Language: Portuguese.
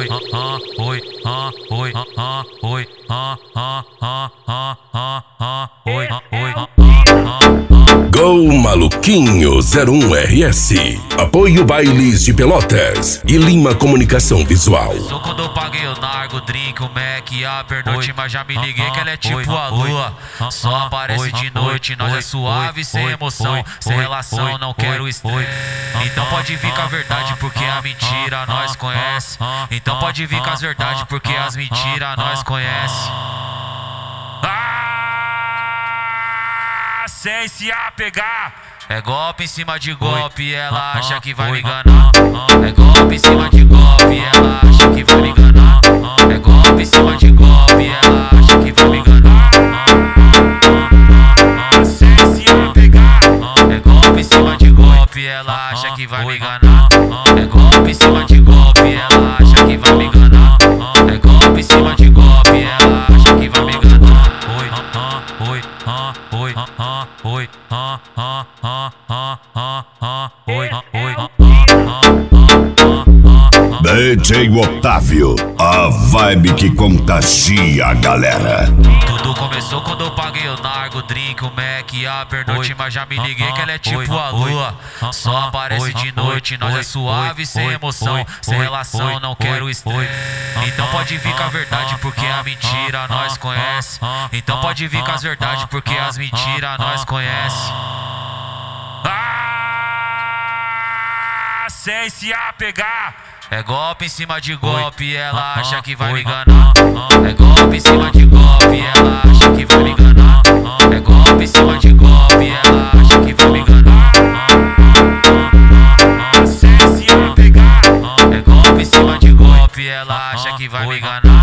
Go Maluquinho 01RS. Apoio Bailes de Pelotas e Lima Comunicação Visual. Só quando eu paguei o nargo, drink, o Mac, a pernoite, mas já me liguei que ela é tipo a lua. Só aparece de noite, nós é suave, sem emoção, sem relação, não quero estresse. Então pode vir com a verdade, porque a mentira nós conhece. Então pode vir com as verdades, porque as mentiras nós conhece. Sem se apegar. É golpe em cima de golpe, ela acha que vai me enganar. É golpe em cima de golpe, ela acha que vai me enganar. É golpe em cima de golpe, ela acha que vai me enganar. Sem se apegar. É golpe em cima de golpe, ela acha que vai me enganar. É golpe em cima de golpe, ela acha que vai me enganar. É golpe em cima de golpe, ela acha que vai me enganar. DJ Otávio, a vibe que contagia a galera. Tudo começou quando eu paguei o nargo, drink, o Mac, a pernoite, mas já me liguei que ela é tipo a lua. Só aparece de noite, nós é suave, sem emoção, sem relação, não quero estresse. Então pode vir com a verdade, porque a mentira nós conhece. Então pode vir com as verdades, porque as mentiras nós conhece. Sem se apegar. É golpe em cima de golpe, ela acha que vai me enganar. É golpe em cima de golpe, ela acha que vai me enganar. É golpe em cima de golpe, ela acha que vai me enganar. Sem se apegar. É golpe em cima de golpe, ela acha que vai me enganar.